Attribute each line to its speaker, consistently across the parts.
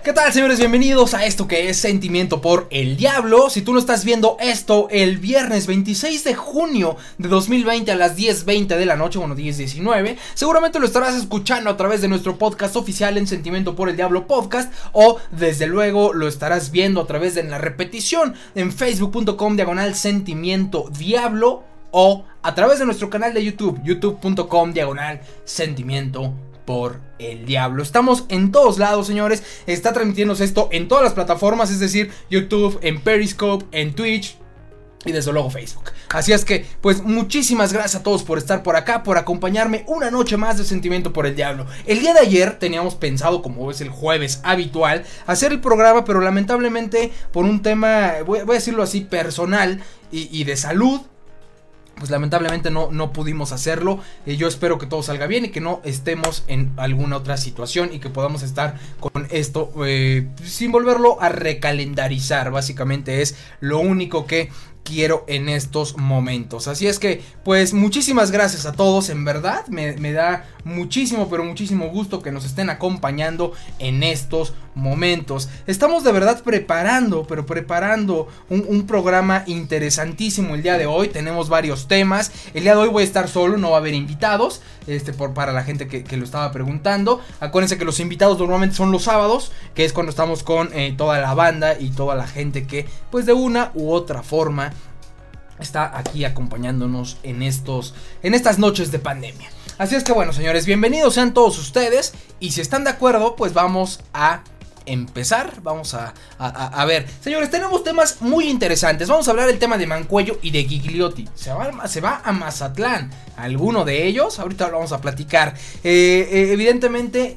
Speaker 1: ¿Qué tal, señores? Bienvenidos a esto que es Sentimiento por el Diablo. Si tú no estás viendo esto el viernes 26 de junio de 2020 a las 10:20 de la noche, bueno, 10:19, seguramente lo estarás escuchando a través de nuestro podcast oficial en Sentimiento por el Diablo Podcast, o desde luego lo estarás viendo a través de la repetición en facebook.com/Sentimiento Diablo, o a través de nuestro canal de YouTube, youtube.com/Sentimiento por el Diablo. Estamos en todos lados, señores. Está transmitiéndose esto en todas las plataformas, es decir, YouTube, en Periscope, en Twitch y desde luego Facebook. Así es que, pues, muchísimas gracias a todos por estar por acá, por acompañarme una noche más de Sentimiento por el Diablo. El día de ayer teníamos pensado, como es el jueves habitual, hacer el programa, pero lamentablemente por un tema, voy a decirlo así, personal y de salud, pues lamentablemente no pudimos hacerlo. Yo espero que todo salga bien y que no estemos en alguna otra situación y que podamos estar con esto sin volverlo a recalendarizar. Básicamente es lo único que quiero en estos momentos. Así es que, pues, muchísimas gracias a todos. En verdad me da muchísimo, pero muchísimo gusto que nos estén acompañando en estos momentos. Estamos de verdad preparando un programa interesantísimo el día de hoy. Tenemos varios temas. El día de hoy voy a estar solo, no va a haber invitados, para la gente que lo estaba preguntando. Acuérdense que los invitados normalmente son los sábados, que es cuando estamos con toda la banda y toda la gente que, pues, de una u otra forma está aquí acompañándonos en estas noches de pandemia. Así es que, bueno, señores, bienvenidos sean todos ustedes. Y si están de acuerdo, pues vamos a empezar. Vamos a ver, señores, tenemos temas muy interesantes. Vamos a hablar del tema de Mancuello y de Gigliotti. Se va a Mazatlán. ¿Alguno de ellos? Ahorita lo vamos a platicar. Evidentemente,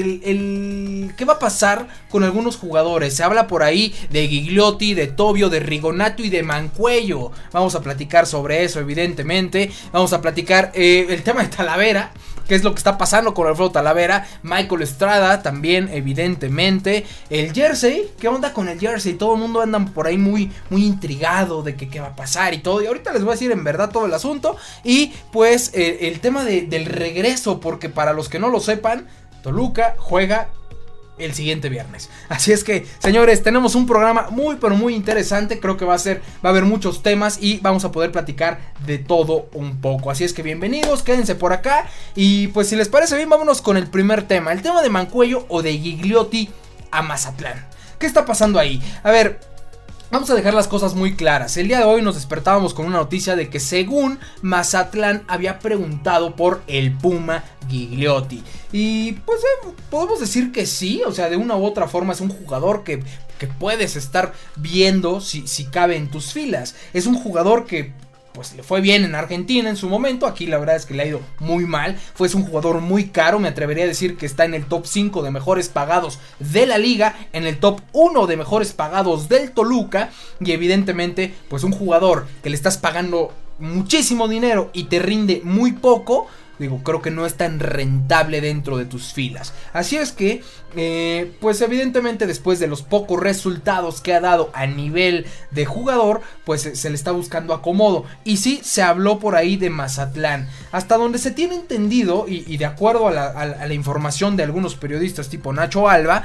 Speaker 1: ¿qué va a pasar con algunos jugadores? Se habla por ahí de Gigliotti, de Tobio, de Rigonato y de Mancuello. Vamos a platicar sobre eso, evidentemente. Vamos a platicar el tema de Talavera, qué es lo que está pasando con Alfredo Talavera. Michael Estrada también, evidentemente. El jersey, ¿qué onda con el jersey? Todo el mundo anda por ahí muy intrigado de que qué va a pasar y todo. Y ahorita les voy a decir en verdad todo el asunto. Y pues el tema del regreso, porque para los que no lo sepan, Toluca juega el siguiente viernes. Así es que, señores, tenemos un programa muy pero muy interesante. Creo que va a haber muchos temas y vamos a poder platicar de todo un poco. Así es que bienvenidos, quédense por acá. Y pues si les parece bien, vámonos con el primer tema. El tema de Mancuello o de Gigliotti a Mazatlán. ¿Qué está pasando ahí? A ver, vamos a dejar las cosas muy claras. El día de hoy nos despertábamos con una noticia de que, según, Mazatlán había preguntado por el Puma Gigliotti. Y pues podemos decir que sí, o sea, de una u otra forma es un jugador que puedes estar viendo si cabe en tus filas. Es un jugador que, pues, le fue bien en Argentina en su momento. Aquí la verdad es que le ha ido muy mal. Es un jugador muy caro. Me atrevería a decir que está en el top 5 de mejores pagados de la liga, en el top 1 de mejores pagados del Toluca. Y evidentemente, pues, un jugador que le estás pagando muchísimo dinero y te rinde muy poco, digo, creo que no es tan rentable dentro de tus filas. Así es que, pues evidentemente, después de los pocos resultados que ha dado a nivel de jugador, pues se le está buscando acomodo. Y sí, se habló por ahí de Mazatlán. Hasta donde se tiene entendido, y de acuerdo a la información de algunos periodistas tipo Nacho Alba,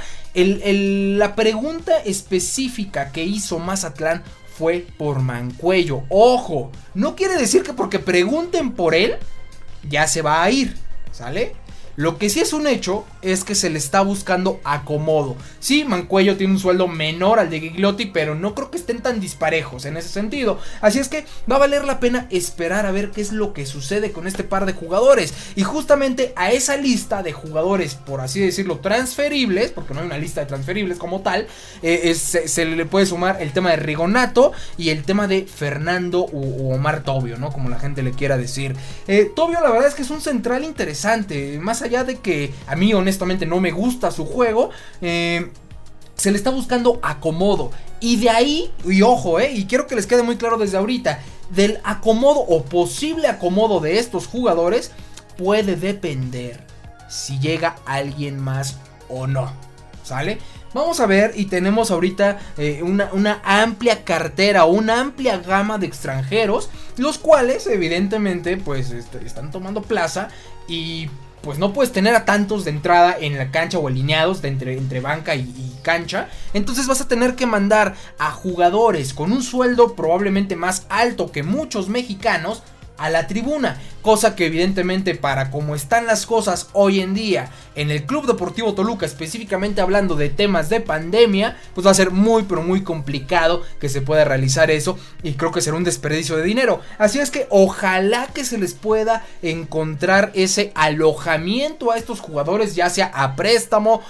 Speaker 1: la pregunta específica que hizo Mazatlán fue por Mancuello. Ojo, no quiere decir que porque pregunten por él ya se va a ir, ¿sale? Lo que sí es un hecho es que se le está buscando acomodo. Sí, Mancuello tiene un sueldo menor al de Gigliotti, pero no creo que estén tan disparejos en ese sentido. Así es que va a valer la pena esperar a ver qué es lo que sucede con este par de jugadores. Y justamente a esa lista de jugadores, por así decirlo, transferibles, porque no hay una lista de transferibles como tal, se le puede sumar el tema de Rigonato y el tema de Fernando u Omar Tobio, ¿no? Como la gente le quiera decir. Tobio, la verdad es que es un central interesante. Más allá de que a mí honestamente no me gusta su juego, se le está buscando acomodo. Y de ahí, y ojo, y quiero que les quede muy claro desde ahorita, del acomodo o posible acomodo de estos jugadores puede depender si llega alguien más o no, ¿sale? Vamos a ver, y tenemos ahorita una amplia cartera, una amplia gama de extranjeros, los cuales evidentemente pues están tomando plaza. Y pues no puedes tener a tantos de entrada en la cancha o alineados de entre banca y cancha. Entonces vas a tener que mandar a jugadores con un sueldo probablemente más alto que muchos mexicanos a la tribuna, cosa que evidentemente para como están las cosas hoy en día en el Club Deportivo Toluca, específicamente hablando de temas de pandemia, pues va a ser muy pero muy complicado que se pueda realizar eso, y creo que será un desperdicio de dinero. Así es que ojalá que se les pueda encontrar ese alojamiento a estos jugadores, ya sea a préstamo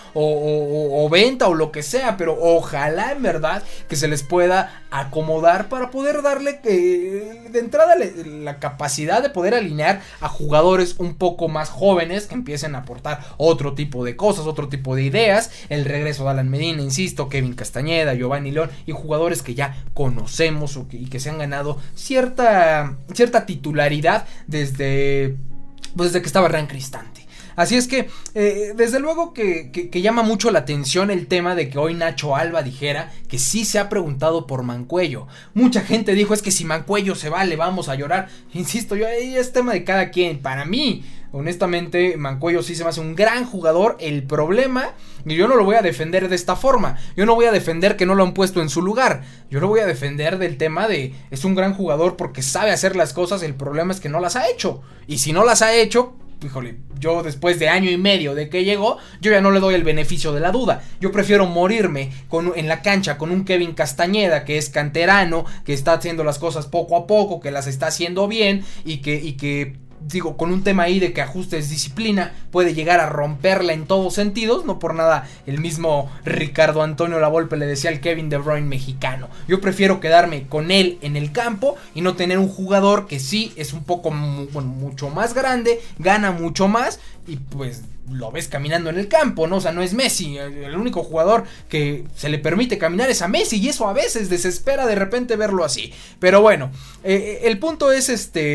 Speaker 1: o venta o lo que sea, pero ojalá en verdad que se les pueda acomodar para poder darle de entrada la capacidad de poder alinear a jugadores un poco más jóvenes que empiecen a aportar otro tipo de cosas, otro tipo de ideas. El regreso de Alan Medina, insisto, Kevin Castañeda, Giovanni León y jugadores que ya conocemos y que se han ganado cierta titularidad desde que estaba Hernán Cristante. Así es que, desde luego que llama mucho la atención el tema de que hoy Nacho Alba dijera que sí se ha preguntado por Mancuello. Mucha gente dijo, es que si Mancuello se va, le vamos a llorar. Insisto, yo ahí es tema de cada quien. Para mí, honestamente, Mancuello sí se me hace un gran jugador. El problema, y yo no lo voy a defender de esta forma, yo no voy a defender que no lo han puesto en su lugar. Yo lo voy a defender del tema de, es un gran jugador porque sabe hacer las cosas, el problema es que no las ha hecho. Y si no las ha hecho, híjole, yo después de año y medio de que llegó, yo ya no le doy el beneficio de la duda. Yo prefiero morirme en la cancha con un Kevin Castañeda que es canterano, que está haciendo las cosas poco a poco, que las está haciendo bien y que digo, con un tema ahí de que ajustes disciplina puede llegar a romperla en todos sentidos. No por nada el mismo Ricardo Antonio Lavolpe le decía al Kevin De Bruyne mexicano. Yo prefiero quedarme con él en el campo y no tener un jugador que sí es un poco, bueno, mucho más grande, gana mucho más y pues lo ves caminando en el campo, ¿no? O sea, no es Messi. El único jugador que se le permite caminar es a Messi y eso a veces desespera de repente verlo así. Pero bueno, el punto es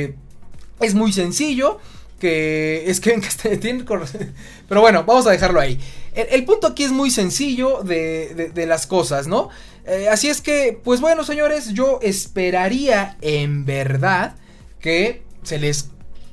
Speaker 1: es muy sencillo, que es que pero bueno, vamos a dejarlo ahí. El punto aquí es muy sencillo de las cosas, ¿no? Así es que, pues bueno, señores, yo esperaría en verdad que se les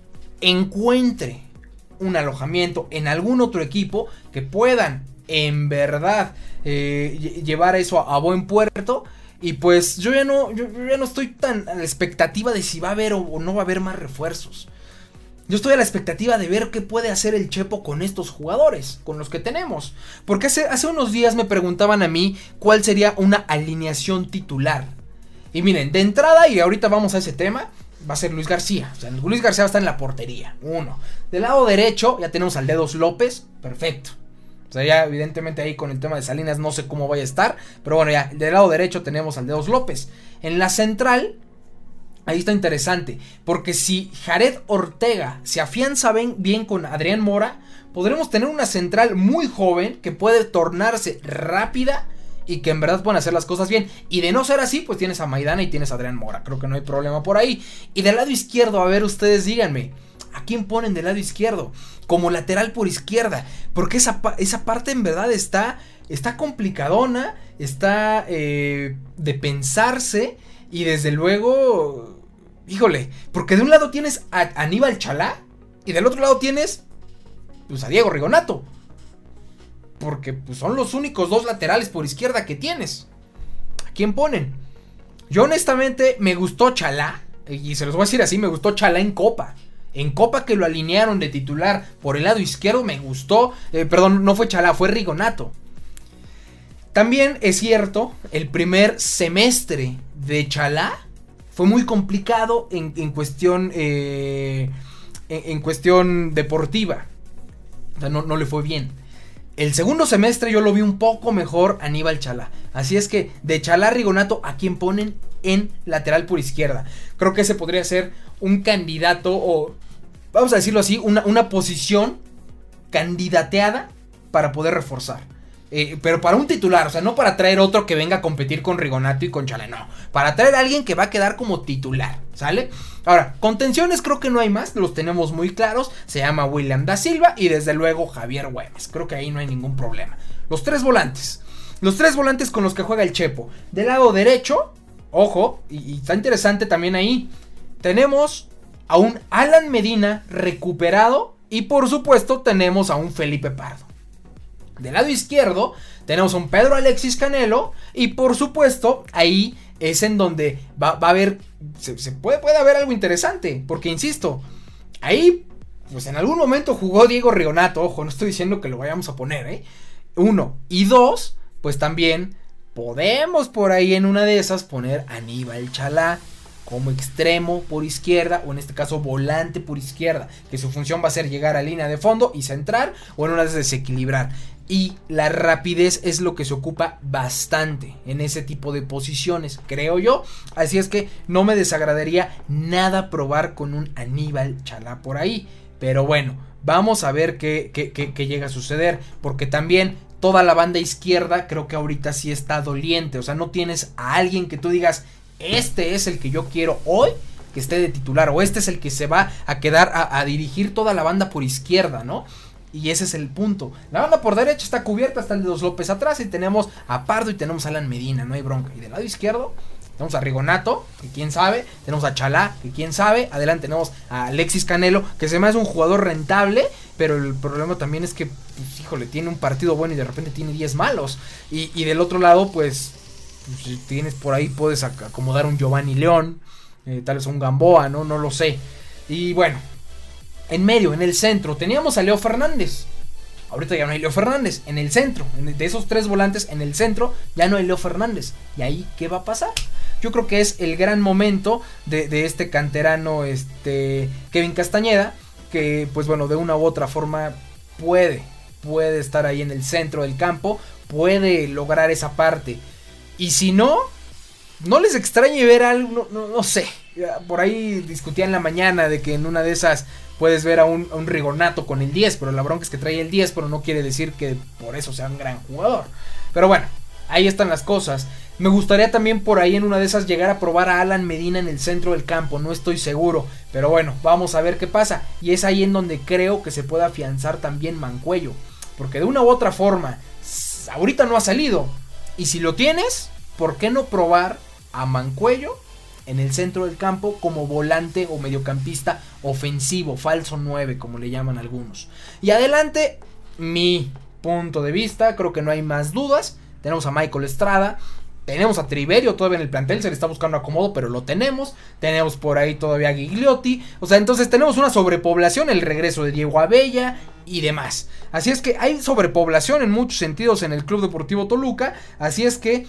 Speaker 1: encuentre un alojamiento en algún otro equipo que puedan en verdad llevar eso a buen puerto. Y pues yo ya no estoy tan a la expectativa de si va a haber o no va a haber más refuerzos. Yo estoy a la expectativa de ver qué puede hacer el Chepo con estos jugadores, con los que tenemos. Porque hace unos días me preguntaban a mí cuál sería una alineación titular. Y miren, de entrada, y ahorita vamos a ese tema, va a ser Luis García. O sea, Luis García va a estar en la portería, uno. Del lado derecho ya tenemos al Dedos López, perfecto. O sea, ya evidentemente ahí con el tema de Salinas no sé cómo vaya a estar. Pero bueno, ya del lado derecho tenemos al Dedos López. En la central, ahí está interesante. Porque si Jared Ortega se afianza bien con Adrián Mora, podremos tener una central muy joven que puede tornarse rápida y que en verdad pueden hacer las cosas bien. Y de no ser así, pues tienes a Maidana y tienes a Adrián Mora. Creo que no hay problema por ahí. Y del lado izquierdo, a ver, ustedes díganme, ¿a quién ponen del lado izquierdo? Como lateral por izquierda. Porque esa parte en verdad está complicadona. Está de pensarse. Y desde luego, híjole, porque de un lado tienes a Aníbal Chalá y del otro lado tienes pues a Diego Rigonato. Porque pues, son los únicos dos laterales por izquierda que tienes. ¿A quién ponen? Yo honestamente me gustó Chalá. Y se los voy a decir así, me gustó Chalá en Copa. En Copa que lo alinearon de titular por el lado izquierdo me gustó. Perdón, no fue Chalá, fue Rigonato. También es cierto, el primer semestre de Chalá fue muy complicado en cuestión deportiva. O sea, no le fue bien. El segundo semestre yo lo vi un poco mejor a Aníbal Chalá. Así es que de Chalá a Rigonato, ¿a quién ponen en lateral por izquierda? Creo que ese podría ser un candidato, o vamos a decirlo así, una posición candidateada para poder reforzar. Pero para un titular, o sea, no para traer otro que venga a competir con Rigonato y con Chalá, no. Para traer a alguien que va a quedar como titular, ¿sale? Ahora, contenciones creo que no hay más, los tenemos muy claros. Se llama William da Silva y desde luego Javier Güemes. Creo que ahí no hay ningún problema. Los tres volantes con los que juega el Chepo. Del lado derecho, ojo, y está interesante también ahí, tenemos a un Alan Medina recuperado Y por supuesto tenemos a un Felipe Pardo. Del lado izquierdo tenemos a un Pedro Alexis Canelo. Y por supuesto ahí es en donde va a haber, puede haber algo interesante. Porque insisto, ahí pues en algún momento jugó Diego Rionato. Ojo, no estoy diciendo que lo vayamos a poner, 1 y 2, pues también podemos por ahí en una de esas poner a Aníbal Chalá como extremo por izquierda, o en este caso volante por izquierda, que su función va a ser llegar a línea de fondo y centrar, o en una de esas desequilibrar. Y la rapidez es lo que se ocupa bastante en ese tipo de posiciones, creo yo. Así es que no me desagradaría nada probar con un Aníbal Chalá por ahí. Pero bueno, vamos a ver qué llega a suceder, porque también toda la banda izquierda creo que ahorita sí está doliente. O sea, no tienes a alguien que tú digas, este es el que yo quiero hoy que esté de titular, o este es el que se va a quedar a dirigir toda la banda por izquierda, ¿no? Y ese es el punto. La banda por derecha está cubierta, está el de Dos López atrás, y tenemos a Pardo y tenemos a Alan Medina, no hay bronca. Y del lado izquierdo tenemos a Rigonato, que quién sabe, tenemos a Chalá, que quién sabe, adelante tenemos a Alexis Canelo, que se me hace un jugador rentable, pero el problema también es que, pues, híjole, tiene un partido bueno y de repente tiene 10 malos. Y del otro lado, pues si tienes por ahí, puedes acomodar un Giovanni León, tal vez un Gamboa, no lo sé. Y bueno, en medio, en el centro, teníamos a Leo Fernández. Ahorita ya no hay Leo Fernández. En el centro, de esos 3 volantes, en el centro ya no hay Leo Fernández. ¿Y ahí qué va a pasar? Yo creo que es el gran momento de este canterano, Kevin Castañeda, que pues bueno, de una u otra forma puede estar ahí en el centro del campo, puede lograr esa parte. Y si no les extrañe ver algo, no sé. Por ahí discutía en la mañana de que en una de esas puedes ver a un Rigonato con el 10, pero la bronca es que trae el 10, pero no quiere decir que por eso sea un gran jugador. Pero bueno, ahí están las cosas. Me gustaría también por ahí en una de esas llegar a probar a Alan Medina en el centro del campo, no estoy seguro, pero bueno, vamos a ver qué pasa. Y es ahí en donde creo que se puede afianzar también Mancuello, porque de una u otra forma, ahorita no ha salido. Y si lo tienes, ¿por qué no probar a Mancuello en el centro del campo como volante o mediocampista ofensivo, falso 9 como le llaman algunos? Y adelante, mi punto de vista, creo que no hay más dudas. Tenemos a Michael Estrada, tenemos a Triverio todavía en el plantel, se le está buscando acomodo, pero lo tenemos. Tenemos por ahí todavía a Gigliotti. O sea, entonces tenemos una sobrepoblación, el regreso de Diego Abella y demás. Así es que hay sobrepoblación en muchos sentidos en el Club Deportivo Toluca. Así es que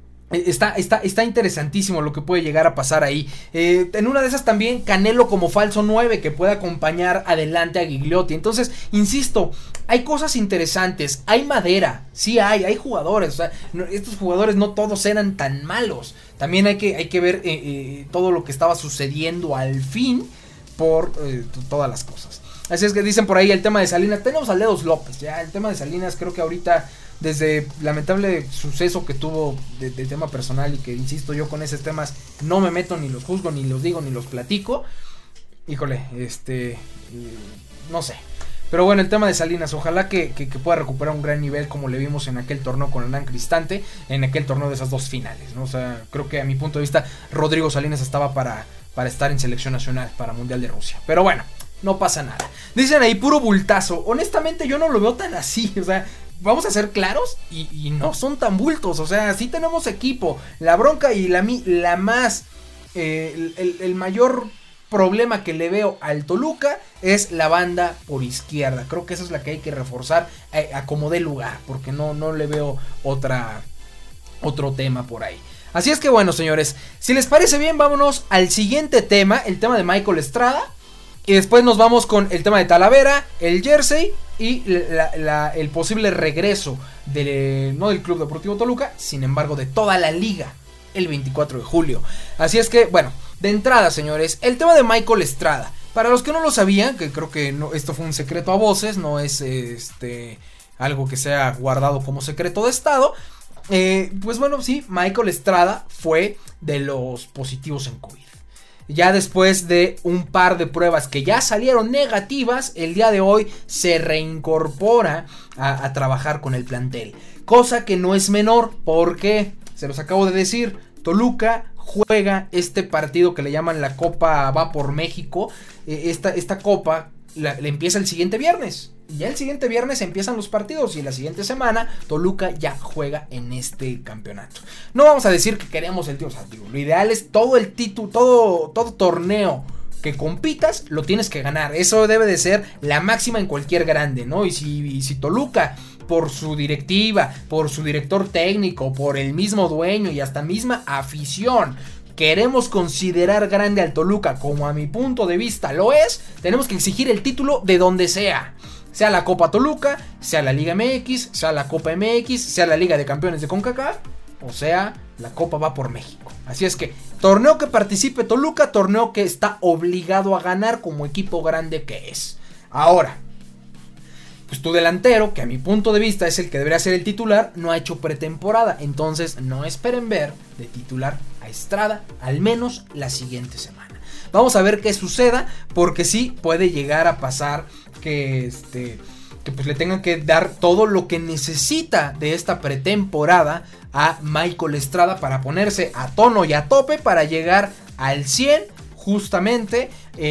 Speaker 1: está interesantísimo lo que puede llegar a pasar ahí. En una de esas también Canelo como falso 9 que puede acompañar adelante a Gigliotti. Entonces, insisto, hay cosas interesantes, hay madera, sí hay jugadores. O sea, estos jugadores no todos eran tan malos. También hay que ver todo lo que estaba sucediendo al fin por todas las cosas. Así es que dicen por ahí el tema de Salinas. Tenemos a Leos López, ya el tema de Salinas creo que ahorita, desde lamentable suceso que tuvo de tema personal, y que insisto, yo con esos temas no me meto, ni los juzgo, ni los digo, ni los platico. Híjole, no sé. Pero bueno, el tema de Salinas, ojalá que pueda recuperar un gran nivel como le vimos en aquel torneo con Hernán Cristante, en aquel torneo de esas 2 finales, ¿no? O sea, creo que a mi punto de vista Rodrigo Salinas estaba para estar en selección nacional para Mundial de Rusia. Pero bueno, no pasa nada. Dicen ahí puro bultazo. Honestamente yo no lo veo tan así, o sea, vamos a ser claros y no son tan bultos. O sea, sí tenemos equipo. La bronca y el mayor problema que le veo al Toluca es la banda por izquierda. Creo que esa es la que hay que reforzar a como dé lugar, porque no le veo otro tema por ahí. Así es que bueno, señores, si les parece bien, vámonos al siguiente tema, el tema de Michael Estrada. Y después nos vamos con el tema de Talavera, el jersey y el posible regreso no del Club Deportivo Toluca, sin embargo de toda la liga, el 24 de julio. Así es que, bueno, de entrada, señores, el tema de Michael Estrada. Para los que no lo sabían, que creo que no, esto fue un secreto a voces, no es algo que sea guardado como secreto de estado. Pues bueno, sí, Michael Estrada fue de los positivos en COVID. Ya después de un par de pruebas que ya salieron negativas, el día de hoy se reincorpora a trabajar con el plantel. Cosa que no es menor, porque, se los acabo de decir, Toluca juega este partido que le llaman la Copa Va por México. Esta copa le empieza el siguiente viernes. Y ya el siguiente viernes empiezan los partidos y la siguiente semana Toluca ya juega en este campeonato. No vamos a decir que queremos el título, o sea, digo, lo ideal es todo el título, todo torneo que compitas, lo tienes que ganar. Eso debe de ser la máxima en cualquier grande, ¿no? Y si Toluca, por su directiva, por su director técnico, por el mismo dueño y hasta misma afición, queremos considerar grande al Toluca, como a mi punto de vista lo es, tenemos que exigir el título de donde sea. Sea la Copa Toluca, sea la Liga MX, sea la Copa MX, sea la Liga de Campeones de CONCACAF, o sea, la Copa va por México. Así es que, torneo que participe Toluca, torneo que está obligado a ganar como equipo grande que es. Ahora, pues tu delantero, que a mi punto de vista es el que debería ser el titular, no ha hecho pretemporada. Entonces no esperen ver de titular a Estrada, al menos la siguiente semana. Vamos a ver qué suceda, porque sí puede llegar a pasar que pues le tengan que dar todo lo que necesita de esta pretemporada a Michael Estrada para ponerse a tono y a tope para llegar al 100 justamente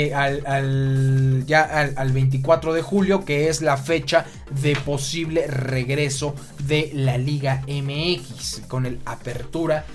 Speaker 1: al 24 de julio, que es la fecha de posible regreso de la Liga MX con el Apertura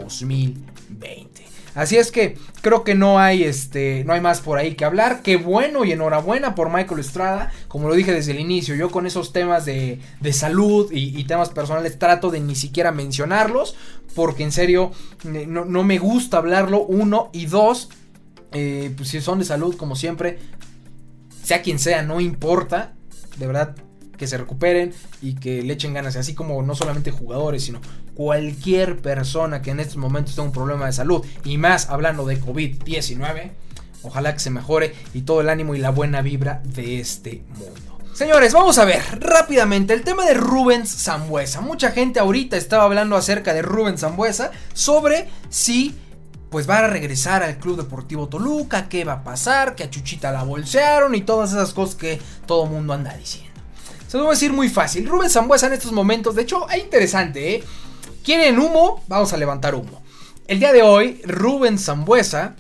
Speaker 1: 2020. Así es que creo que no hay más por ahí que hablar. Qué bueno y enhorabuena por Michael Estrada. Como lo dije desde el inicio, yo con esos temas de salud y temas personales trato de ni siquiera mencionarlos, porque en serio no me gusta hablarlo, uno, y dos, pues si son de salud, como siempre, sea quien sea, no importa, de verdad, que se recuperen y que le echen ganas, así como no solamente jugadores, sino cualquier persona que en estos momentos tenga un problema de salud, y más hablando de COVID-19, ojalá que se mejore, y todo el ánimo y la buena vibra de este mundo. Señores, vamos a ver rápidamente el tema de Rubens Sambueza. Mucha gente ahorita estaba hablando acerca de Rubens Sambueza, sobre si pues va a regresar al Club Deportivo Toluca, qué va a pasar, que a Chuchita la bolsearon y todas esas cosas que todo mundo anda diciendo. Se lo voy a decir muy fácil. Rubens Sambueza en estos momentos, de hecho, es interesante, ¿eh? ¿Quieren humo? Vamos a levantar humo. El día de hoy, Rubens Sambueza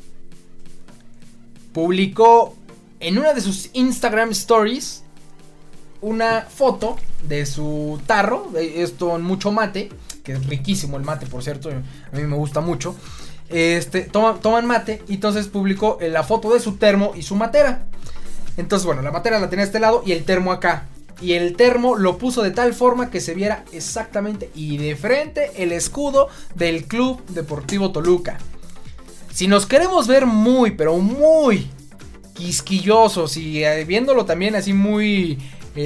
Speaker 1: publicó en una de sus Instagram Stories una foto de su tarro, esto en mucho mate, que es riquísimo el mate, por cierto, a mí me gusta mucho. Toman mate, y entonces publicó la foto de su termo y su matera. Entonces, bueno, la matera la tenía a este lado y el termo acá. Y el termo lo puso de tal forma que se viera exactamente y de frente el escudo del Club Deportivo Toluca. Si nos queremos ver muy, pero muy quisquillosos y viéndolo también así muy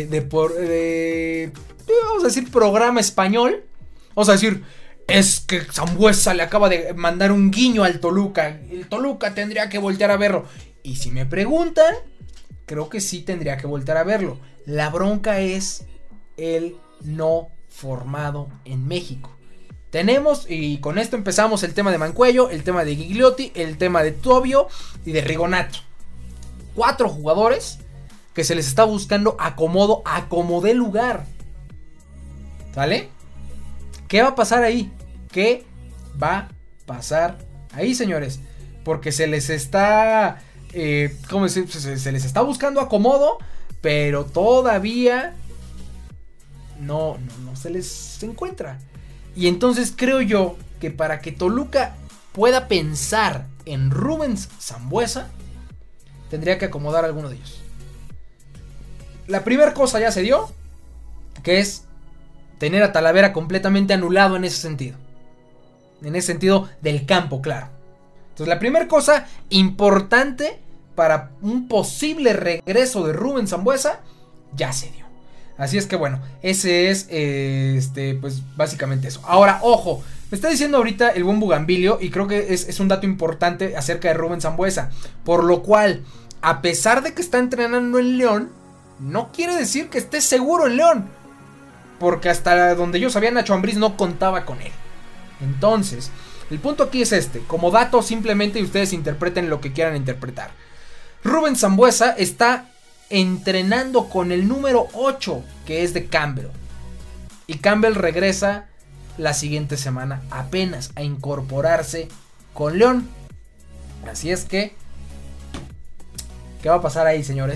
Speaker 1: vamos a decir programa español, vamos a decir, es que Sambueza le acaba de mandar un guiño al Toluca, el Toluca tendría que voltear a verlo. Y si me preguntan, creo que sí tendría que voltear a verlo. La bronca es el no formado en México. Tenemos, y con esto empezamos, el tema de Mancuello, el tema de Gigliotti, el tema de Tobio y de Rigonato. 4 jugadores que se les está buscando acomodo, acomodé lugar. ¿Sale? ¿Qué va a pasar ahí? ¿Qué va a pasar ahí, señores? Porque se les está... ¿cómo decir? Se les está buscando acomodo, pero todavía no se les encuentra. Y entonces creo yo que para que Toluca pueda pensar en Rubens Sambueza, tendría que acomodar a alguno de ellos. La primera cosa ya se dio, que es tener a Talavera completamente anulado en ese sentido. En ese sentido del campo, claro. Entonces la primera cosa importante para un posible regreso de Rubens Sambueza ya se dio. Así es que bueno, ese es pues básicamente eso. Ahora, ojo, me está diciendo ahorita el buen Bugambilio, y creo que es un dato importante acerca de Rubens Sambueza, por lo cual, a pesar de que está entrenando en León, no quiere decir que esté seguro en León, porque hasta donde yo sabía, Nacho Ambriz no contaba con él. Entonces, el punto aquí es como dato simplemente, y ustedes interpreten lo que quieran interpretar. Rubens Sambueza está entrenando con el número 8, que es de Campbell. Y Campbell regresa la siguiente semana apenas a incorporarse con León. Así es que, ¿qué va a pasar ahí, señores?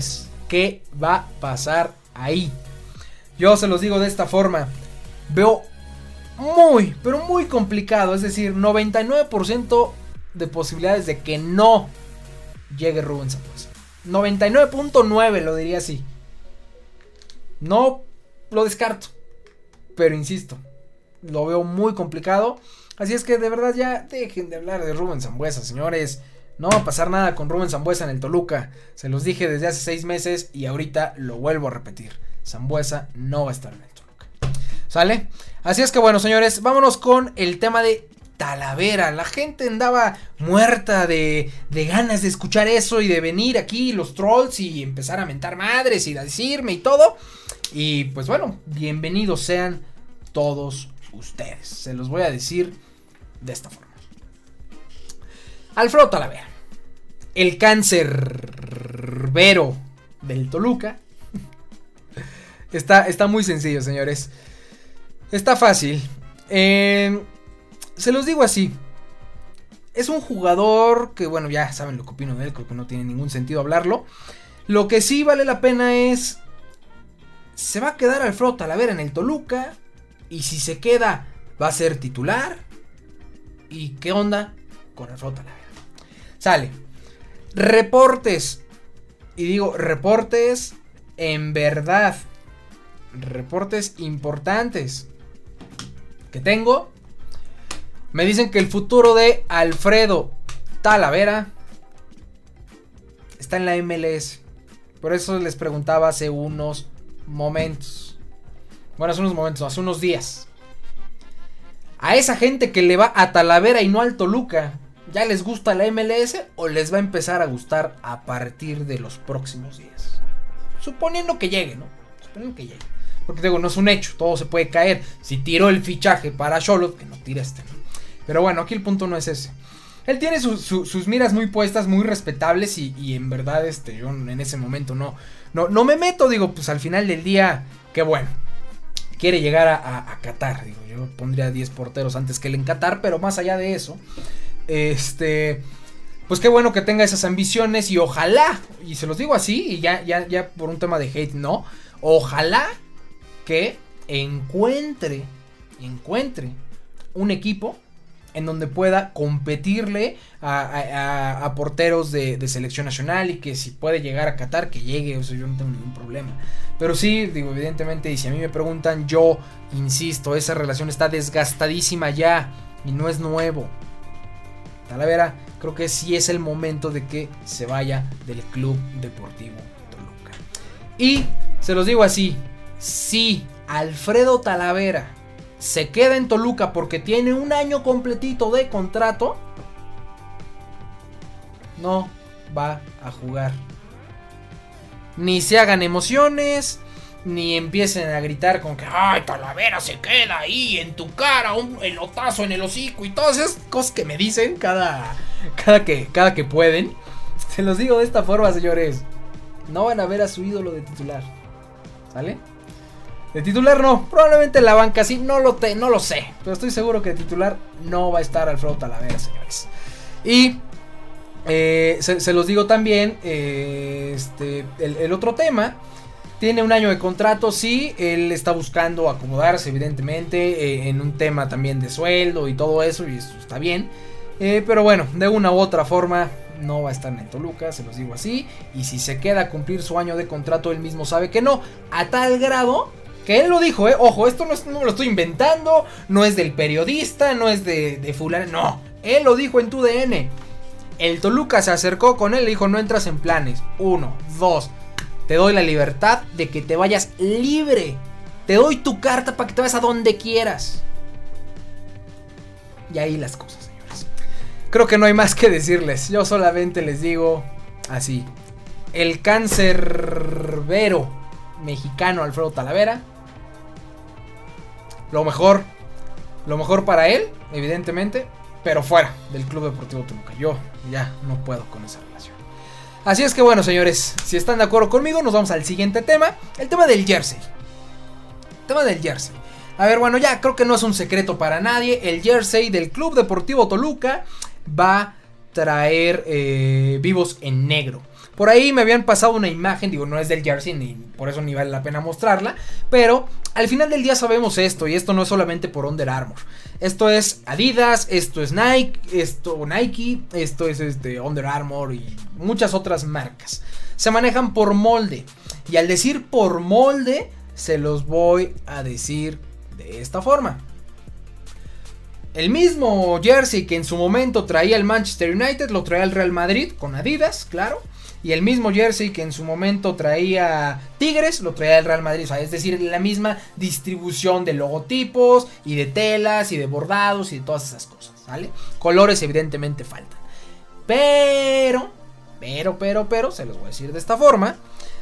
Speaker 1: qué va a pasar ahí. Yo se los digo de esta forma. Veo muy, pero muy complicado. Es decir, 99% de posibilidades de que no llegue Rubén Sambueza. 99.9 lo diría así. No lo descarto. Pero insisto, lo veo muy complicado. Así es que de verdad ya dejen de hablar de Rubén Sambueza, señores. No va a pasar nada con Rubén Sambueza en el Toluca. Se los dije desde hace 6 meses y ahorita lo vuelvo a repetir. Sambueza no va a estar en el Toluca. ¿Sale? Así es que bueno, señores, vámonos con el tema de Talavera. La gente andaba muerta de ganas de escuchar eso y de venir aquí los trolls y empezar a mentar madres y a decirme y todo. Y pues bueno, bienvenidos sean todos ustedes. Se los voy a decir de esta forma. Alfredo Talavera, el cancerbero del Toluca. Está muy sencillo, señores. Está fácil. Se los digo así. Es un jugador que, bueno, ya saben lo que opino de él. Creo que no tiene ningún sentido hablarlo. Lo que sí vale la pena es... ¿se va a quedar Alfredo Talavera en el Toluca? Y si se queda, ¿va a ser titular? ¿Y qué onda con Alfredo Talavera? Sale. Reportes. Y digo reportes en verdad. Reportes importantes que tengo. Me dicen que el futuro de Alfredo Talavera está en la MLS. Por eso les preguntaba hace unos momentos. Bueno, hace unos días. A esa gente que le va a Talavera y no al Toluca, ¿ya les gusta la MLS o les va a empezar a gustar a partir de los próximos días? Suponiendo que llegue, ¿no? Suponiendo que llegue. Porque digo, no es un hecho, todo se puede caer. Si tiró el fichaje para Xolos, que no tire este, ¿no? Pero bueno, aquí el punto no es ese. Él tiene sus miras muy puestas, muy respetables y en verdad yo en ese momento no me meto. Digo, pues al final del día, qué bueno. Quiere llegar a Qatar. Digo, yo pondría 10 porteros antes que él en Qatar, pero más allá de eso, pues qué bueno que tenga esas ambiciones y ojalá, y se los digo así, y ya por un tema de hate, no, ojalá que encuentre un equipo en donde pueda competirle a porteros de selección nacional y que si puede llegar a Qatar, que llegue, o sea, yo no tengo ningún problema. Pero sí, digo, evidentemente, y si a mí me preguntan, yo insisto, esa relación está desgastadísima ya y no es nuevo. Talavera, creo que sí es el momento de que se vaya del Club Deportivo Toluca. Y se los digo así, si Alfredo Talavera se queda en Toluca porque tiene un año completito de contrato, no va a jugar. Ni se hagan emociones, ni empiecen a gritar con que ¡ay, Talavera se queda ahí en tu cara! Un elotazo en el hocico y todas esas cosas que me dicen cada que pueden. Se los digo de esta forma, señores. No van a ver a su ídolo de titular. ¿Sale? De titular no, probablemente en la banca sí, no lo sé, pero estoy seguro que de titular no va a estar Alfredo Talavera, señores. Y se los digo también, el otro tema, tiene un año de contrato, sí, él está buscando acomodarse evidentemente en un tema también de sueldo y todo eso, y eso está bien, pero bueno, de una u otra forma no va a estar en el Toluca, se los digo así, y si se queda a cumplir su año de contrato, él mismo sabe que no, a tal grado... que él lo dijo, ojo, esto no me lo estoy inventando, no es del periodista, no es de fulano, no, él lo dijo en TUDN. El Toluca se acercó con él y le dijo, no entras en planes, 1, 2, te doy la libertad de que te vayas libre, te doy tu carta para que te vayas a donde quieras. Y ahí las cosas, señores. Creo que no hay más que decirles, yo solamente les digo así, el cancerbero mexicano Alfredo Talavera, lo mejor para él, evidentemente, pero fuera del Club Deportivo Toluca. Yo ya no puedo con esa relación. Así es que bueno, señores, si están de acuerdo conmigo, nos vamos al siguiente tema, el tema del jersey. A ver, bueno, ya creo que no es un secreto para nadie, el jersey del Club Deportivo Toluca va a traer vivos en negro. Por ahí me habían pasado una imagen, digo, no es del jersey, ni por eso ni vale la pena mostrarla, pero al final del día sabemos esto, y esto no es solamente por Under Armour. Esto es Adidas, esto es Nike, esto es Under Armour y muchas otras marcas. Se manejan por molde, y al decir por molde, se los voy a decir de esta forma. El mismo jersey que en su momento traía el Manchester United, lo traía el Real Madrid con Adidas, claro. Y el mismo jersey que en su momento traía Tigres, lo traía el Real Madrid. O sea, es decir, la misma distribución de logotipos y de telas y de bordados y de todas esas cosas, ¿vale? Colores evidentemente faltan. Pero, se los voy a decir de esta forma.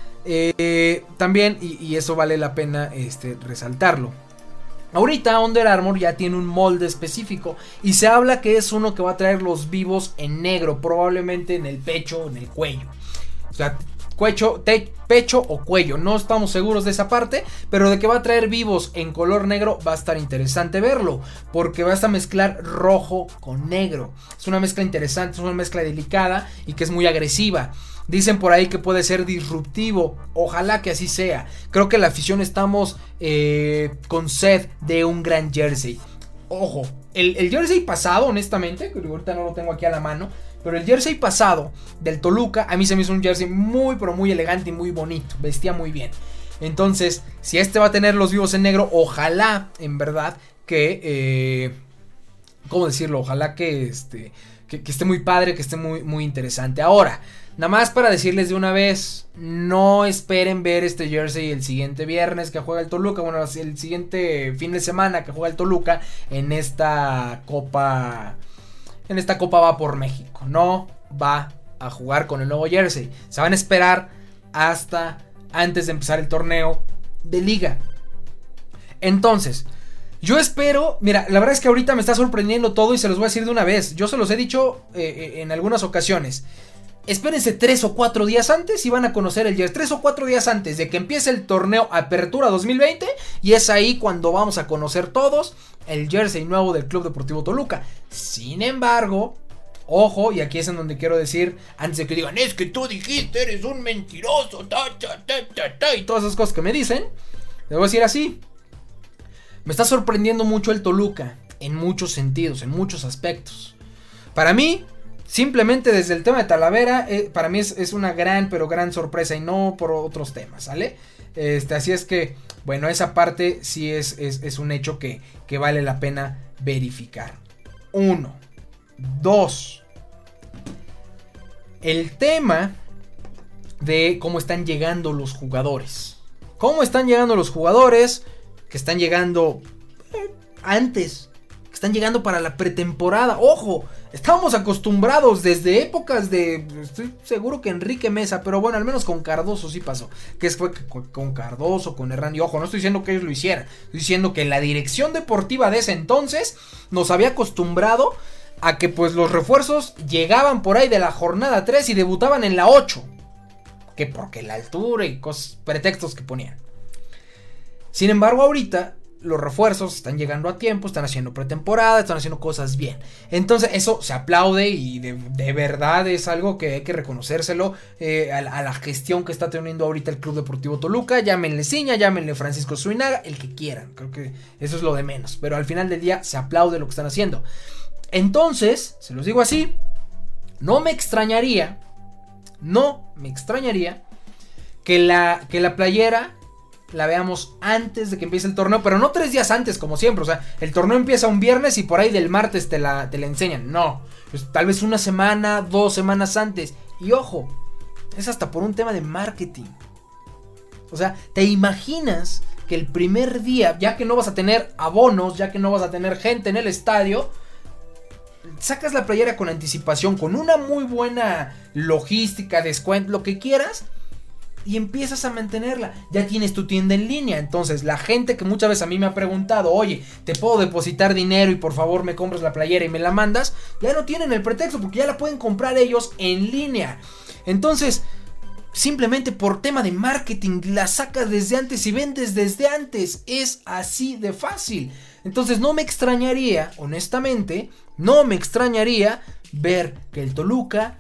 Speaker 1: También, y eso vale la pena resaltarlo. Ahorita Under Armour ya tiene un molde específico y se habla que es uno que va a traer los vivos en negro, probablemente en el pecho o en el cuello. O sea, pecho o cuello, no estamos seguros de esa parte, pero de que va a traer vivos en color negro va a estar interesante verlo, porque vas a mezclar rojo con negro. Es una mezcla interesante, es una mezcla delicada y que es muy agresiva. Dicen por ahí que puede ser disruptivo. Ojalá que así sea. Creo que la afición estamos con sed de un gran jersey. Ojo, el jersey pasado, honestamente, que ahorita no lo tengo aquí a la mano, pero el jersey pasado del Toluca a mí se me hizo un jersey muy, pero muy elegante y muy bonito. Vestía muy bien. Entonces, si este va a tener los vivos en negro, ojalá, en verdad, que... ¿cómo decirlo? Ojalá que esté muy padre, que esté muy, muy interesante. Ahora, nada más para decirles de una vez, no esperen ver este jersey el siguiente viernes que juega el Toluca, bueno, el siguiente fin de semana que juega el Toluca en esta Copa va por México. No va a jugar con el nuevo jersey. Se van a esperar hasta antes de empezar el torneo de liga. Entonces, yo espero, mira, la verdad es que ahorita me está sorprendiendo todo y se los voy a decir de una vez. Yo se los he dicho en algunas ocasiones. Espérense 3 o 4 días antes y van a conocer el jersey. 3 o 4 días antes de que empiece el torneo Apertura 2020. Y es ahí cuando vamos a conocer todos el jersey nuevo del Club Deportivo Toluca. Sin embargo, ojo, y aquí es en donde quiero decir, antes de que digan, es que tú dijiste, eres un mentiroso, y todas esas cosas que me dicen, les voy a decir así. Me está sorprendiendo mucho el Toluca, en muchos sentidos, en muchos aspectos. Para mí, simplemente desde el tema de Talavera, para mí es una gran, pero gran sorpresa y no por otros temas, ¿sale? Así es que, bueno, esa parte sí es un hecho que vale la pena verificar. 1, 2. El tema de cómo están llegando los jugadores. ¿Cómo están llegando los jugadores? Que están llegando antes, que están llegando para la pretemporada. Ojo, estábamos acostumbrados desde épocas de, estoy seguro que Enrique Mesa, pero bueno, al menos con Cardoso sí pasó, que fue con Cardoso, con Herrán, y ojo, no estoy diciendo que ellos lo hicieran, estoy diciendo que la dirección deportiva de ese entonces nos había acostumbrado a que pues los refuerzos llegaban por ahí de la jornada 3 y debutaban en la 8, que porque la altura y pretextos que ponían. Sin embargo, ahorita los refuerzos están llegando a tiempo, están haciendo pretemporada, están haciendo cosas bien. Entonces eso se aplaude y de verdad es algo que hay que reconocérselo a la gestión que está teniendo ahorita el Club Deportivo Toluca. Llámenle Ciña, llámenle Francisco Zuinaga, el que quieran. Creo que eso es lo de menos. Pero al final del día se aplaude lo que están haciendo. Entonces, se los digo así, no me extrañaría que la playera la veamos antes de que empiece el torneo, pero no 3 días antes como siempre. O sea, el torneo empieza un viernes y por ahí del martes te la enseñan. No, pues tal vez 1 semana, 2 semanas antes. Y ojo, es hasta por un tema de marketing. O sea, ¿te imaginas que el primer día, ya que no vas a tener abonos, ya que no vas a tener gente en el estadio, sacas la playera con anticipación, con una muy buena logística, descuento, lo que quieras, y empiezas a mantenerla? Ya tienes tu tienda en línea. Entonces la gente que muchas veces a mí me ha preguntado, oye, ¿te puedo depositar dinero y por favor me compras la playera y me la mandas? Ya no tienen el pretexto porque ya la pueden comprar ellos en línea. Entonces, simplemente por tema de marketing la sacas desde antes y vendes desde antes. Es así de fácil. Entonces no me extrañaría, honestamente, ver que el Toluca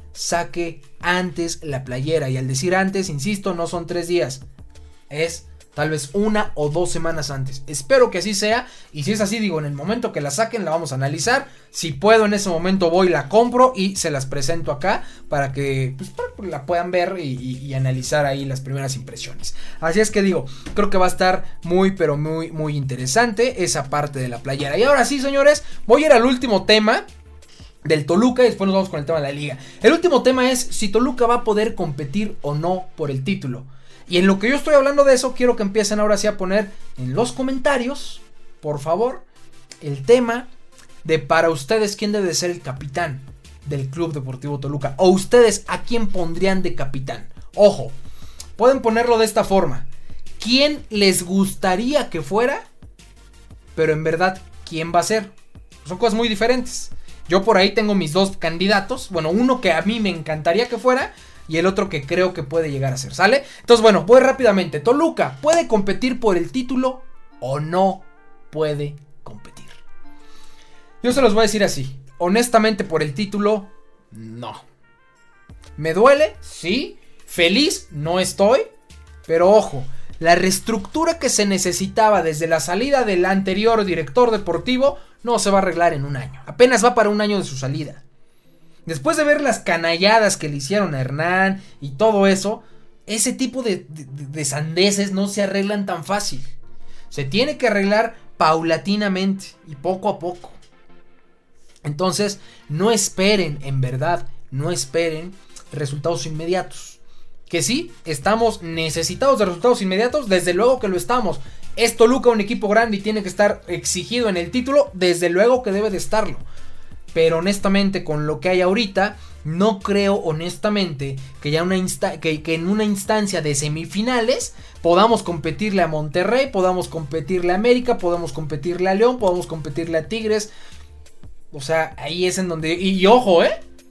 Speaker 1: saque antes la playera. Y al decir antes, insisto, no son 3 días, es tal vez 1 o 2 semanas antes. Espero que así sea, y si es así, digo, en el momento que la saquen la vamos a analizar. Si puedo en ese momento voy, la compro y se las presento acá para que pues, la puedan ver y analizar ahí las primeras impresiones. Así es que digo, creo que va a estar muy pero muy muy interesante esa parte de la playera. Y ahora sí, señores, voy a ir al último tema del Toluca y después nos vamos con el tema de la liga. El último tema es si Toluca va a poder competir o no por el título. Y en lo que yo estoy hablando de eso, quiero que empiecen ahora sí a poner en los comentarios, por favor, el tema de para ustedes quién debe ser el capitán del Club Deportivo Toluca. O ustedes a quién pondrían de capitán. Ojo, pueden ponerlo de esta forma. ¿Quién les gustaría que fuera? Pero en verdad, ¿quién va a ser? Son cosas muy diferentes. Yo por ahí tengo mis 2 candidatos. Bueno, uno que a mí me encantaría que fuera y el otro que creo que puede llegar a ser, ¿sale? Entonces, bueno, voy rápidamente. ¿Toluca puede competir por el título o no puede competir? Yo se los voy a decir así. Honestamente, por el título, no. ¿Me duele? Sí. ¿Feliz? No estoy. Pero ojo, la reestructura que se necesitaba desde la salida del anterior director deportivo no se va a arreglar en un año. Apenas va para un año de su salida. Después de ver las canalladas que le hicieron a Hernán y todo eso, ese tipo de sandeces no se arreglan tan fácil. Se tiene que arreglar paulatinamente y poco a poco. Entonces, no esperen, en verdad, no esperen resultados inmediatos. Que sí, estamos necesitados de resultados inmediatos, desde luego que lo estamos. Es Toluca un equipo grande y tiene que estar exigido en el título, desde luego que debe de estarlo. Pero honestamente, con lo que hay ahorita, no creo honestamente que ya que en una instancia de semifinales podamos competirle a Monterrey, podamos competirle a América, podamos competirle a León, podamos competirle a Tigres. O sea, ahí es en donde... Y ojo,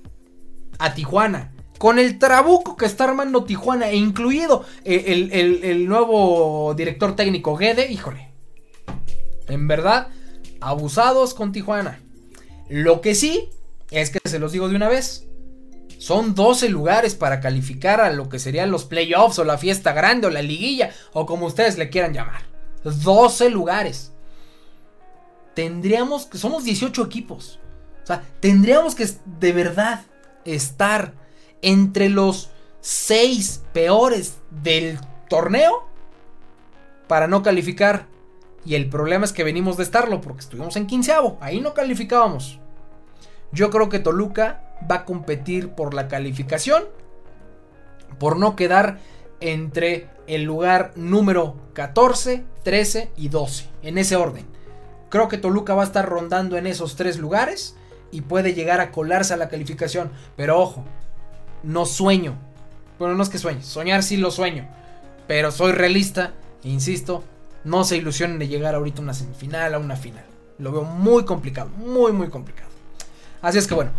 Speaker 1: a Tijuana. Con el trabuco que está armando Tijuana, e incluido el nuevo director técnico Guede, híjole. En verdad, abusados con Tijuana. Lo que sí, es que se los digo de una vez. Son 12 lugares para calificar a lo que serían los playoffs o la fiesta grande o la liguilla o como ustedes le quieran llamar. 12 lugares. Tendríamos que... Somos 18 equipos. O sea, tendríamos que de verdad estar entre los 6 peores del torneo para no calificar. Y el problema es que venimos de estarlo porque estuvimos en 15avo. Ahí no calificábamos. Yo creo que Toluca va a competir por la calificación, por no quedar entre el lugar número 14, 13 y 12. En ese orden. Creo que Toluca va a estar rondando en esos 3 lugares y puede llegar a colarse a la calificación. Pero ojo, no sueño. Bueno, no es que sueñe. Soñar sí lo sueño. Pero soy realista e insisto, no se ilusionen de llegar ahorita a una semifinal, a una final. Lo veo muy complicado, muy muy complicado. Así es que bueno,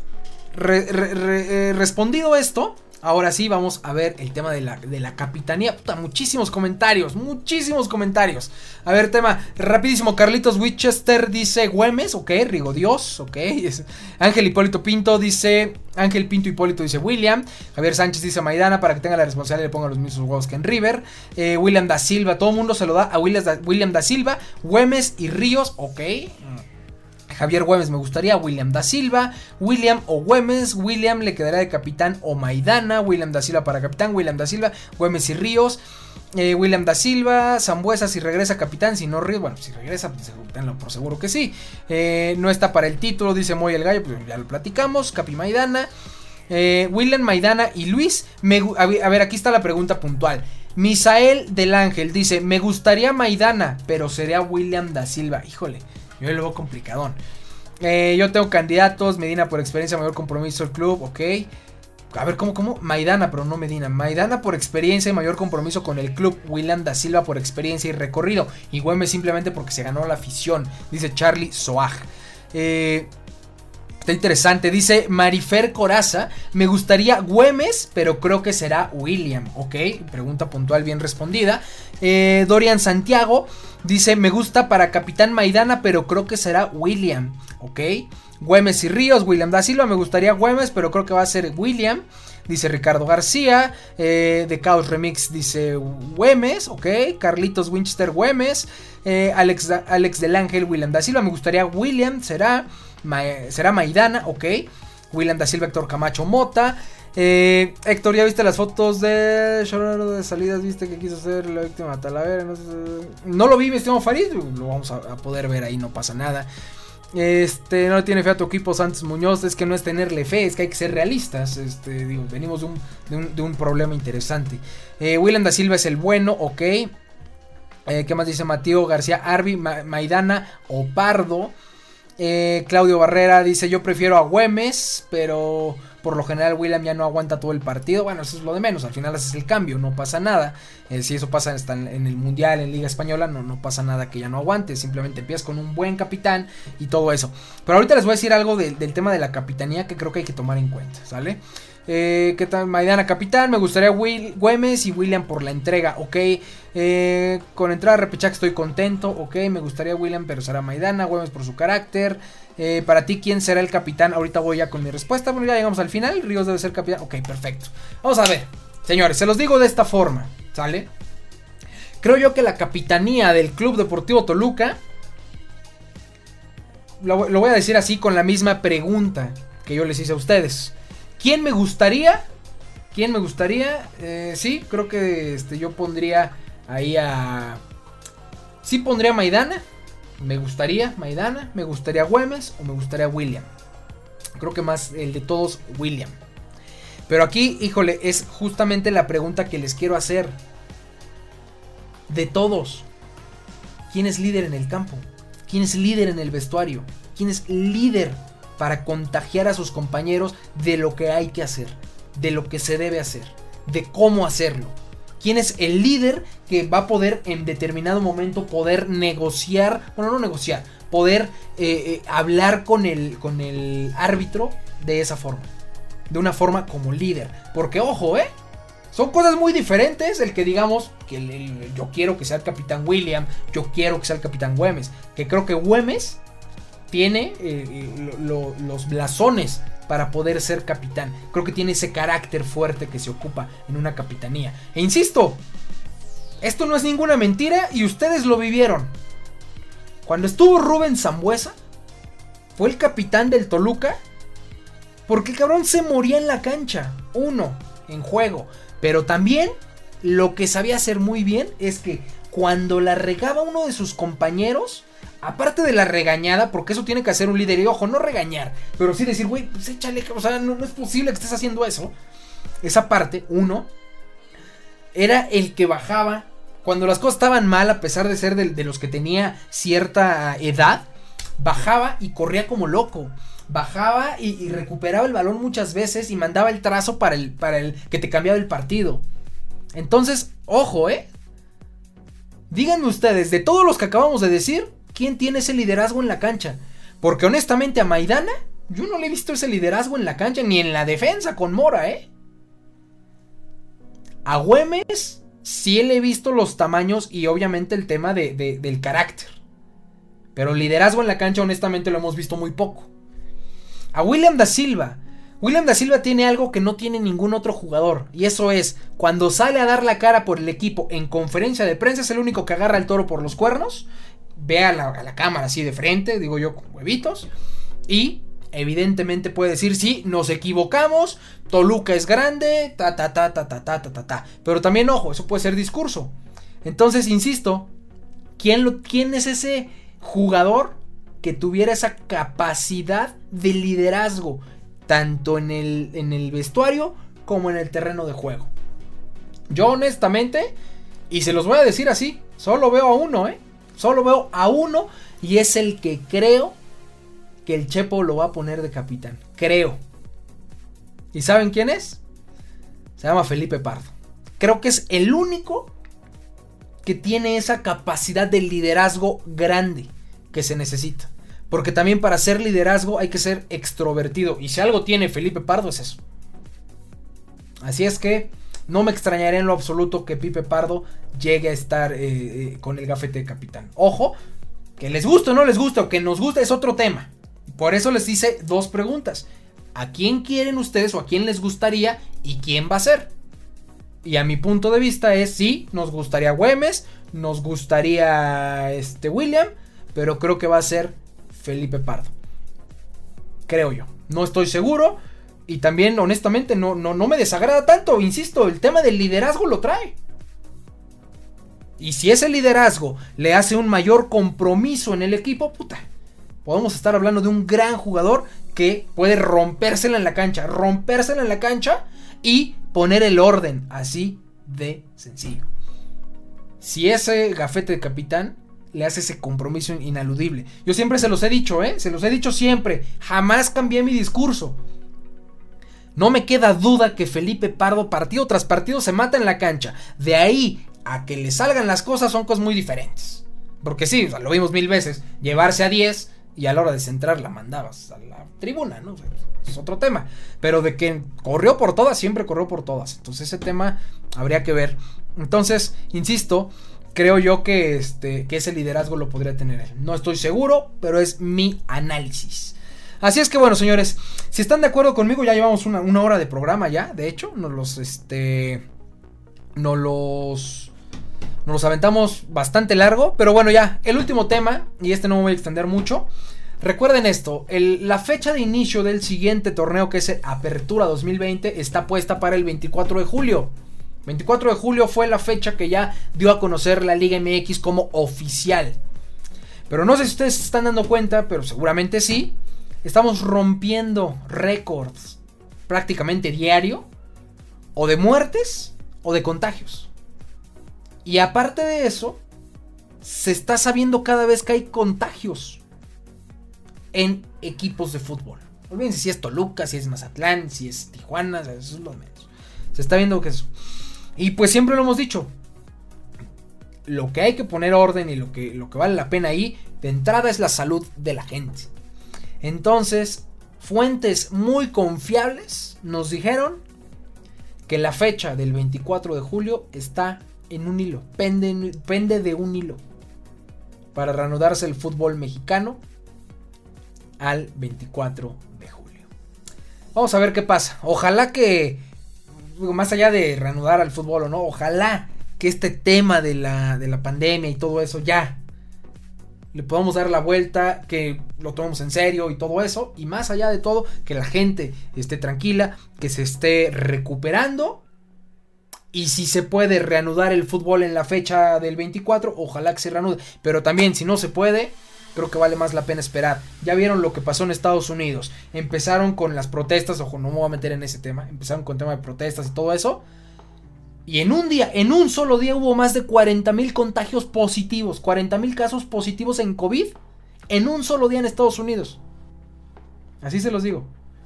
Speaker 1: respondido esto, ahora sí vamos a ver el tema de la capitanía. Puta, muchísimos comentarios. A ver, tema rapidísimo. Carlitos Winchester dice Güemes, ok, Rigo Dios, ok. Ángel Hipólito Pinto dice, Ángel Pinto Hipólito dice William. Javier Sánchez dice Maidana para que tenga la responsabilidad y le ponga los mismos huevos que en River. William da Silva, todo el mundo se lo da a William da Silva, Güemes y Ríos, ok. Javier Güemes me gustaría, William da Silva, William o Güemes, William le quedará de capitán o Maidana, William da Silva para capitán, William da Silva, Güemes y Ríos, William da Silva, Zambuesa si regresa capitán, si no Ríos, bueno, si regresa, pues tenlo por seguro que sí, no está para el título, dice Moy el Gallo, pues ya lo platicamos, Capi Maidana, William Maidana y Luis, a ver, aquí está la pregunta puntual. Misael del Ángel dice, me gustaría Maidana, pero sería William da Silva, híjole. Yo lo veo complicadón. Yo tengo candidatos. Medina por experiencia, mayor compromiso el club. Ok. A ver, ¿cómo? Maidana, pero no Medina. Maidana por experiencia y mayor compromiso con el club. William da Silva por experiencia y recorrido. Y Güemes simplemente porque se ganó la afición. Dice Charlie Soaj. Está interesante. Dice Marifer Coraza. Me gustaría Güemes, pero creo que será William. Ok. Pregunta puntual bien respondida. Dorian Santiago. Dice, me gusta para capitán Maidana, pero creo que será William, ¿ok? Güemes y Ríos, William da Silva, me gustaría Güemes, pero creo que va a ser William. Dice Ricardo García, de Chaos Remix dice Güemes, ok. Carlitos Winchester Güemes, Alex del Ángel, William da Silva, me gustaría William, será Maidana, ok. William da Silva, Héctor Camacho Mota. Héctor, ¿ya viste las fotos de salidas? ¿Viste que quiso ser la víctima Talavera? No lo vi, mi estimado Farid, lo vamos a poder ver ahí, no pasa nada. No le tiene fe a tu equipo Santos Muñoz. Es que no es tenerle fe, es que hay que ser realistas. Venimos de un problema interesante. William da Silva es el bueno, ok. ¿Qué más dice Mateo García? Arbi, Maidana o Pardo. Claudio Barrera dice: yo prefiero a Güemes, pero por lo general William ya no aguanta todo el partido. Bueno, eso es lo de menos, al final haces el cambio, no pasa nada. Si eso pasa hasta en el Mundial, en Liga Española, no pasa nada que ya no aguante. Simplemente empiezas con un buen capitán y todo eso. Pero ahorita les voy a decir algo del tema de la capitanía que creo que hay que tomar en cuenta, ¿sale? ¿Qué tal? Maidana capitán, me gustaría Güemes y William por la entrega, ok. Con entrada a repechaje estoy contento, ok. Me gustaría William, pero será Maidana, Güemes por su carácter. Para ti, ¿quién será el capitán? Ahorita voy ya con mi respuesta. Bueno, ya llegamos al final. Ríos debe ser capitán. Ok, perfecto. Vamos a ver, señores, se los digo de esta forma, ¿sale? Creo yo que la capitanía del Club Deportivo Toluca, lo voy a decir así con la misma pregunta que yo les hice a ustedes. ¿Quién me gustaría? Sí, creo que yo pondría ahí a... Sí pondría a Maidana. Me gustaría Maidana, me gustaría Güemes o me gustaría William. Creo que más el de todos, William. Pero aquí, híjole, es justamente la pregunta que les quiero hacer. De todos, ¿quién es líder en el campo? ¿Quién es líder en el vestuario? ¿Quién es líder para contagiar a sus compañeros de lo que hay que hacer? De lo que se debe hacer, de cómo hacerlo. ¿Quién es el líder que va a poder en determinado momento poder negociar? Bueno, no negociar, poder hablar con el árbitro de esa forma. De una forma como líder. Porque ojo, son cosas muy diferentes el que digamos que yo quiero que sea el capitán William, yo quiero que sea el capitán Güemes. Que creo que Güemes tiene los blasones para poder ser capitán. Creo que tiene ese carácter fuerte que se ocupa en una capitanía. E insisto, esto no es ninguna mentira y ustedes lo vivieron. Cuando estuvo Rubén Sambueza, fue el capitán del Toluca, porque el cabrón se moría en la cancha. En juego. Pero también lo que sabía hacer muy bien es que cuando la regaba uno de sus compañeros, aparte de la regañada, porque eso tiene que hacer un líder, y ojo, no regañar, pero sí decir, güey, pues échale, o sea, no es posible que estés haciendo eso. Esa parte, era el que bajaba cuando las cosas estaban mal, a pesar de ser de los que tenía cierta edad, bajaba y corría como loco. Bajaba y recuperaba el balón muchas veces y mandaba el trazo para el que te cambiaba el partido. Entonces, ojo, díganme ustedes, de todos los que acabamos de decir, ¿quién tiene ese liderazgo en la cancha? Porque honestamente a Maidana, yo no le he visto ese liderazgo en la cancha, ni en la defensa con Mora, A Güemes sí le he visto los tamaños y obviamente el tema del carácter. Pero liderazgo en la cancha honestamente lo hemos visto muy poco. A William da Silva tiene algo que no tiene ningún otro jugador. Y eso es, cuando sale a dar la cara por el equipo en conferencia de prensa, es el único que agarra el toro por los cuernos. Ve a la cámara así de frente, digo yo, con huevitos. Y evidentemente puede decir, sí, nos equivocamos, Toluca es grande, ta. Pero también, ojo, eso puede ser discurso. Entonces, insisto, ¿quién es ese jugador que tuviera esa capacidad de liderazgo, tanto en el vestuario como en el terreno de juego? Yo honestamente, y se los voy a decir así, solo veo a uno, solo veo a uno, y es el que creo que el Chepo lo va a poner de capitán, creo. ¿Y saben quién es? Se llama Felipe Pardo. Creo que es el único que tiene esa capacidad de liderazgo grande que se necesita. Porque también para ser liderazgo hay que ser extrovertido. Y si algo tiene Felipe Pardo es eso. Así es que no me extrañaría en lo absoluto que Pipe Pardo llegue a estar con el gafete de capitán. Ojo, que les guste o no les guste, o que nos guste es otro tema. Por eso les hice 2 preguntas. ¿A quién quieren ustedes o a quién les gustaría y quién va a ser? Y a mi punto de vista es sí, nos gustaría Güemes, nos gustaría William, pero creo que va a ser Felipe Pardo. Creo yo. No estoy seguro y también honestamente no me desagrada tanto. Insisto, el tema del liderazgo lo trae. Y si ese liderazgo le hace un mayor compromiso en el equipo, puta, podemos estar hablando de un gran jugador que puede rompérsela en la cancha y poner el orden, así de sencillo. Si ese gafete de capitán le hace ese compromiso inaludible. Yo siempre se los he dicho, se los he dicho siempre, jamás cambié mi discurso. No me queda duda que Felipe Pardo partido tras partido se mata en la cancha. De ahí a que le salgan las cosas son cosas muy diferentes. Porque sí, o sea, lo vimos 1000 veces, llevarse a 10 y a la hora de centrar la mandabas a la tribuna, ¿no? O sea, es otro tema. Pero de que corrió por todas, siempre corrió por todas. Entonces ese tema habría que ver. Entonces, insisto, creo yo que ese liderazgo lo podría tener él. No estoy seguro, pero es mi análisis. Así es que bueno, señores, si están de acuerdo conmigo, ya llevamos una hora de programa ya. De hecho, nos los aventamos bastante largo. Pero bueno, ya, el último tema, y no me voy a extender mucho. Recuerden esto, la fecha de inicio del siguiente torneo, que es Apertura 2020, está puesta para el 24 de julio. 24 de julio fue la fecha que ya dio a conocer la Liga MX como oficial. Pero no sé si ustedes se están dando cuenta, pero seguramente sí. Estamos rompiendo récords prácticamente diario, o de muertes o de contagios. Y aparte de eso, se está sabiendo cada vez que hay contagios en equipos de fútbol. Olvídense si es Toluca, si es Mazatlán, si es Tijuana, eso es lo menos. Se está viendo que eso. Y pues siempre lo hemos dicho. Lo que hay que poner orden y lo que vale la pena ahí, de entrada, es la salud de la gente. Entonces, fuentes muy confiables nos dijeron que la fecha del 24 de julio está en un hilo. Pende de un hilo. Para reanudarse el fútbol mexicano al 24 de julio. Vamos a ver qué pasa. Ojalá que, más allá de reanudar al fútbol o no, ojalá que este tema de la pandemia y todo eso ya le podamos dar la vuelta, que lo tomemos en serio y todo eso. Y más allá de todo, que la gente esté tranquila, que se esté recuperando. Y si se puede reanudar el fútbol en la fecha del 24, ojalá que se reanude. Pero también, si no se puede, creo que vale más la pena esperar. Ya vieron lo que pasó en Estados Unidos. Empezaron con las protestas, ojo, no me voy a meter en ese tema. Empezaron con el tema de protestas y todo eso. Y en un solo día hubo más de 40,000 contagios positivos. 40,000 casos positivos en COVID en un solo día en Estados Unidos. Así se los digo.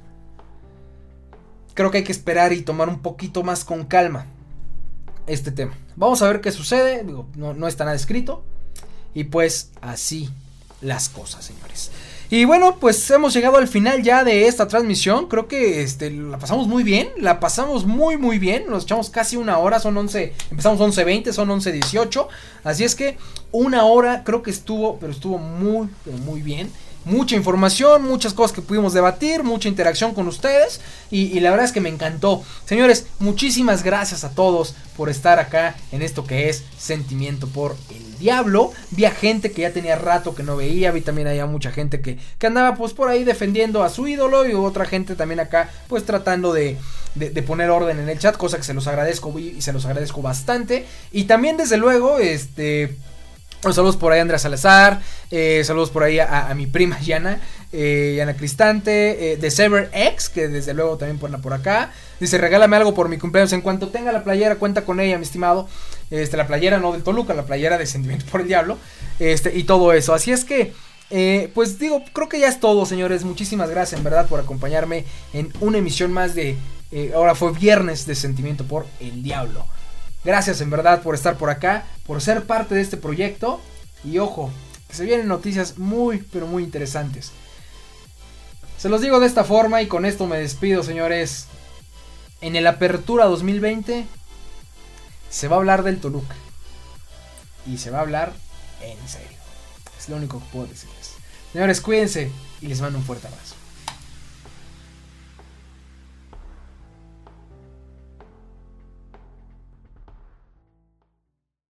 Speaker 1: Creo que hay que esperar y tomar un poquito más con calma este tema. Vamos a ver qué sucede. Digo, no está nada escrito. Y pues así las cosas, señores. Y bueno, pues hemos llegado al final ya de esta transmisión. Creo que la pasamos muy bien. La pasamos muy bien. Nos echamos casi una hora. Son 11. Empezamos 11:20. Son 11:18. Así es que una hora creo que estuvo. Pero estuvo muy bien. Mucha información, muchas cosas que pudimos debatir, mucha interacción con ustedes y la verdad es que me encantó. Señores, muchísimas gracias a todos por estar acá en esto que es Sentimiento por el Diablo. Vi a gente que ya tenía rato que no veía, vi también a mucha gente que andaba pues por ahí defendiendo a su ídolo y otra gente también acá pues tratando de poner orden en el chat, cosa que se los agradezco y se los agradezco bastante. Y también desde luego saludos por ahí a Andrea Salazar, saludos por ahí a mi prima Yana Cristante, de Sever X, que desde luego también pone por acá. Dice, regálame algo por mi cumpleaños, en cuanto tenga la playera, cuenta con ella, mi estimado. La playera no del Toluca, la playera de Sentimiento por el Diablo, y todo eso. Así es que, pues digo, creo que ya es todo, señores. Muchísimas gracias, en verdad, por acompañarme en una emisión más de, ahora fue viernes de Sentimiento por el Diablo. Gracias en verdad por estar por acá, por ser parte de este proyecto. Y ojo, que se vienen noticias muy, pero muy interesantes. Se los digo de esta forma y con esto me despido, señores. En el Apertura 2020 se va a hablar del Toluca. Y se va a hablar en serio. Es lo único que puedo decirles. Señores, cuídense y les mando un fuerte abrazo.